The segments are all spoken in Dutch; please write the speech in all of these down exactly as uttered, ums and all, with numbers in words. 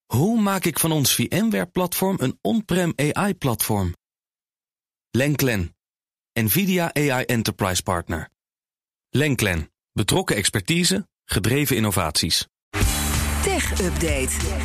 Hoe maak ik van ons VMware-platform een on-prem A I-platform? Lenklen, NVIDIA A I Enterprise Partner. Lenklen, betrokken expertise, gedreven innovaties. Tech Update.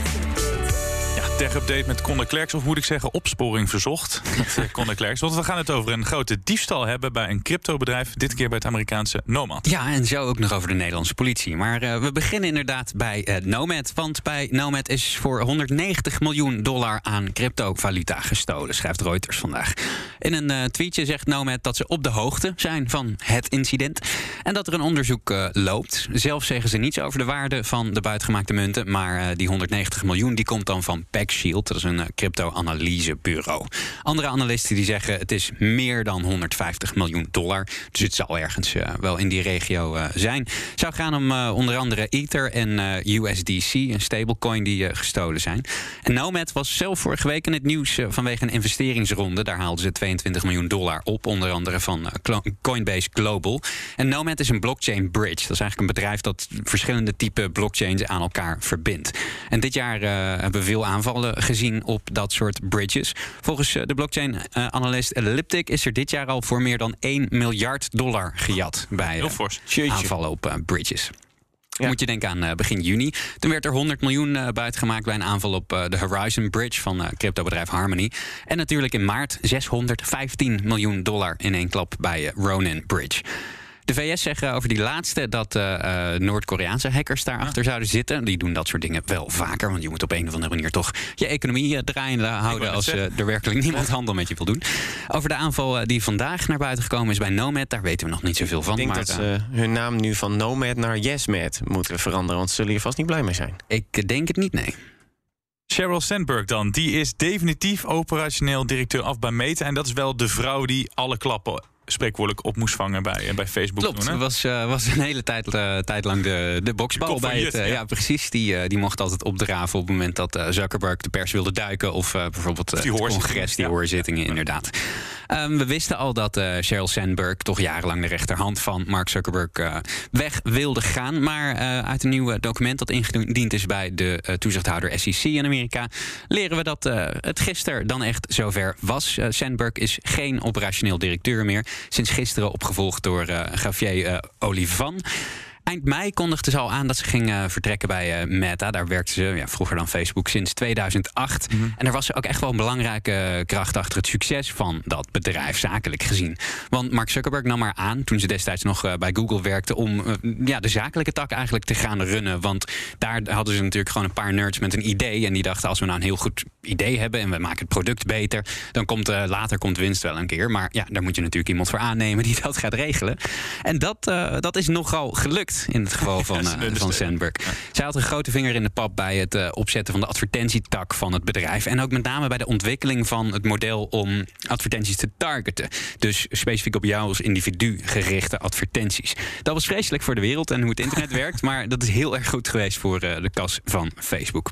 Ja, Tech Update met Conor Klerks, of moet ik zeggen opsporing verzocht met Conor Klerks. Want we gaan het over een grote diefstal hebben bij een cryptobedrijf. Dit keer bij het Amerikaanse Nomad. Ja, en zo ook nog over de Nederlandse politie. Maar uh, we beginnen inderdaad bij uh, Nomad. Want bij Nomad is voor honderdnegentig miljoen dollar aan cryptovaluta gestolen, schrijft Reuters vandaag. In een uh, tweetje zegt Nomad dat ze op de hoogte zijn van het incident. En dat er een onderzoek uh, loopt. Zelf zeggen ze niets over de waarde van de buitgemaakte munten. Maar uh, die honderdnegentig miljoen die komt dan van PackShield. Dat is een uh, crypto-analysebureau. Andere analisten die zeggen het is meer dan honderdvijftig miljoen dollar. Dus het zal ergens uh, wel in die regio uh, zijn. Het zou gaan om uh, onder andere Ether en uh, U S D C, een stablecoin die uh, gestolen zijn. En Nomad was zelf vorige week in het nieuws uh, vanwege een investeringsronde. Daar haalden ze tweeëntwintig miljoen dollar op, onder andere van uh, Coinbase Global. En Nomad is een blockchain bridge. Dat is eigenlijk een bedrijf dat verschillende type blockchains aan elkaar verbindt. En dit jaar uh, hebben we veel aanvallen gezien op dat soort bridges. Volgens uh, de blockchain-analyst Elliptic is er dit jaar al voor meer dan één miljard dollar gejat bij uh, aanvallen op uh, bridges. Ja. Moet je denken aan uh, begin juni. Toen werd er honderd miljoen uh, buitgemaakt bij een aanval op uh, de Horizon Bridge van uh, cryptobedrijf Harmony. En natuurlijk in maart zeshonderdvijftien miljoen dollar in één klap bij uh, Ronin Bridge. De V S zeggen over die laatste dat uh, uh, Noord-Koreaanse hackers daarachter ja. zouden zitten. Die doen dat soort dingen wel vaker. Want je moet op een of andere manier toch je economie uh, draaiende houden als uh, er werkelijk niemand handel met je wil doen. Over de aanval uh, die vandaag naar buiten gekomen is bij Nomad, daar weten we nog niet zoveel van. Ik denk maar, dat ze uh, hun naam nu van Nomad naar YesMad moeten veranderen. Want ze zullen hier vast niet blij mee zijn. Ik denk het niet, nee. Sheryl Sandberg dan, die is definitief operationeel directeur af bij Meta. En dat is wel de vrouw die alle klappen spreekwoordelijk op moest vangen bij, bij Facebook. Klopt, toen, hè? was, uh, was een hele tijd, uh, tijd lang de, de boksbal bij het. Uh, ja. ja, precies. Die, uh, die mocht altijd opdraven op het moment dat uh, Zuckerberg de pers wilde duiken. Of uh, bijvoorbeeld uh, het congres, die ja. hoorzittingen, inderdaad. Um, we wisten al dat uh, Sheryl Sandberg toch jarenlang de rechterhand van Mark Zuckerberg uh, weg wilde gaan. Maar uh, uit een nieuw document dat ingediend is bij de uh, toezichthouder S E C in Amerika, leren we dat uh, het gisteren dan echt zover was. Uh, Sandberg is geen operationeel directeur meer. Sinds gisteren opgevolgd door uh, Javier uh, Olivan. Eind mei kondigde ze al aan dat ze ging uh, vertrekken bij uh, Meta. Daar werkte ze, ja, vroeger dan Facebook, sinds tweeduizend acht. Mm-hmm. En daar was ze ook echt wel een belangrijke kracht achter het succes van dat bedrijf, zakelijk gezien. Want Mark Zuckerberg nam haar aan, toen ze destijds nog uh, bij Google werkte, om uh, ja, de zakelijke tak eigenlijk te gaan runnen. Want daar hadden ze natuurlijk gewoon een paar nerds met een idee. En die dachten, als we nou een heel goed idee hebben en we maken het product beter, dan komt uh, later komt winst wel een keer. Maar ja, daar moet je natuurlijk iemand voor aannemen die dat gaat regelen. En dat, uh, dat is nogal gelukt. In het geval van, uh, van Sandberg. Ja. Zij had een grote vinger in de pap bij het uh, opzetten van de advertentietak van het bedrijf. En ook met name bij de ontwikkeling van het model om advertenties te targeten. Dus specifiek op jou als individu gerichte advertenties. Dat was vreselijk voor de wereld en hoe het internet werkt. Maar dat is heel erg goed geweest voor uh, de kas van Facebook.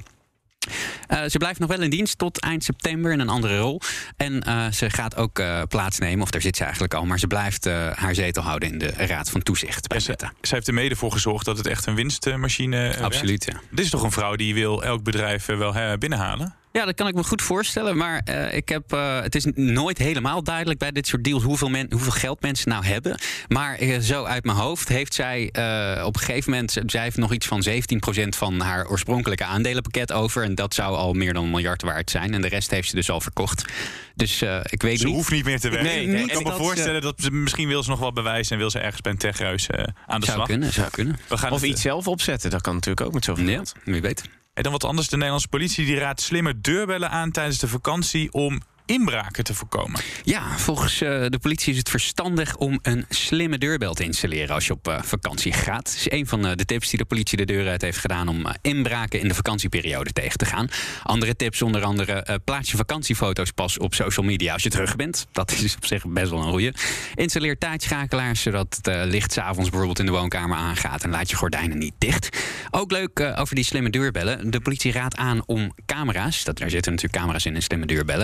Uh, ze blijft nog wel in dienst tot eind september in een andere rol. En uh, ze gaat ook uh, plaatsnemen, of daar zit ze eigenlijk al, maar ze blijft uh, haar zetel houden in de Raad van Toezicht bij ja, Meta. Ze, ze heeft er mede voor gezorgd dat het echt een winstmachine uh, Absoluut, ja. Dit is toch een vrouw die wil elk bedrijf uh, wel uh, binnenhalen? Ja, dat kan ik me goed voorstellen. Maar uh, ik heb, uh, het is nooit helemaal duidelijk bij dit soort deals hoeveel, men, hoeveel geld mensen nou hebben. Maar uh, zo uit mijn hoofd heeft zij uh, op een gegeven moment, zij heeft nog iets van zeventien procent van haar oorspronkelijke aandelenpakket over. En dat zou al meer dan een miljard waard zijn. En de rest heeft ze dus al verkocht. Dus uh, ik weet ze niet. Ze hoeft niet meer te werken. Nee, nee, ik kan me dat, voorstellen dat ze misschien wil ze nog wel bewijzen en wil ze ergens bij een techhuis uh, aan de zou slag. Kunnen, zou kunnen. We gaan of het, iets zelf opzetten, dat kan natuurlijk ook met zoveel ja, geld. Wie weet. En dan wat anders, de Nederlandse politie die raadt slimme deurbellen aan tijdens de vakantie om inbraken te voorkomen. Ja, volgens uh, de politie is het verstandig om een slimme deurbel te installeren als je op uh, vakantie gaat. Dat is een van uh, de tips die de politie de deur uit heeft gedaan om uh, inbraken in de vakantieperiode tegen te gaan. Andere tips onder andere uh, plaats je vakantiefoto's pas op social media als je terug bent. Dat is op zich best wel een goeie. Installeer tijdschakelaars zodat het uh, licht 's avonds bijvoorbeeld in de woonkamer aangaat en laat je gordijnen niet dicht. Ook leuk uh, over die slimme deurbellen. De politie raadt aan om camera's, dat, daar zitten natuurlijk camera's in in slimme deurbellen, om die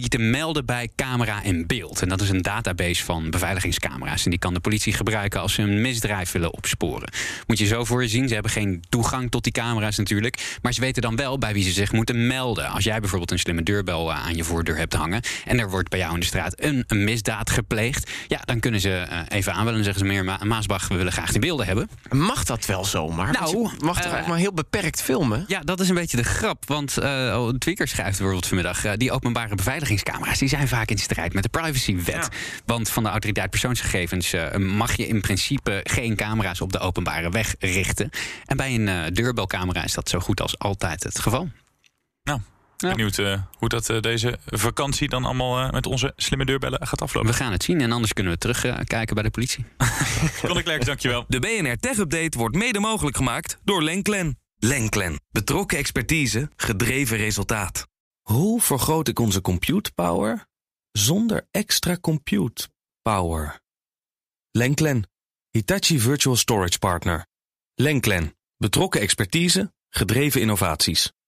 die te melden bij Camera en Beeld. En dat is een database van beveiligingscamera's. En die kan de politie gebruiken als ze een misdrijf willen opsporen. Moet je zo voor je zien, ze hebben geen toegang tot die camera's natuurlijk. Maar ze weten dan wel bij wie ze zich moeten melden. Als jij bijvoorbeeld een slimme deurbel aan je voordeur hebt hangen en er wordt bij jou in de straat een, een misdaad gepleegd, ja, dan kunnen ze uh, even aanbellen en zeggen ze: meneer Ma- Maasbach, we willen graag die beelden hebben. Mag dat wel zomaar? Nou, je mag toch uh, eigenlijk maar heel beperkt filmen? Ja, dat is een beetje de grap. Want uh, oh, Tweaker schrijft bijvoorbeeld vanmiddag, uh, die openbare beveiligingscamera's die zijn vaak in strijd met de privacywet. Ja. Want van de autoriteit persoonsgegevens uh, mag je in principe geen camera's op de openbare weg richten. En bij een uh, deurbelcamera is dat zo goed als altijd het geval. Nou, ja. Benieuwd uh, hoe dat uh, deze vakantie dan allemaal uh, met onze slimme deurbellen gaat aflopen. We gaan het zien en anders kunnen we terugkijken uh, bij de politie. Conor Klerks, dankjewel. De B N R Tech Update wordt mede mogelijk gemaakt door Lenklen. Lenklen. Betrokken expertise, gedreven resultaat. Hoe vergroot ik onze compute power zonder extra compute power? Lenklen. Hitachi Virtual Storage Partner. Lenklen. Betrokken expertise, gedreven innovaties.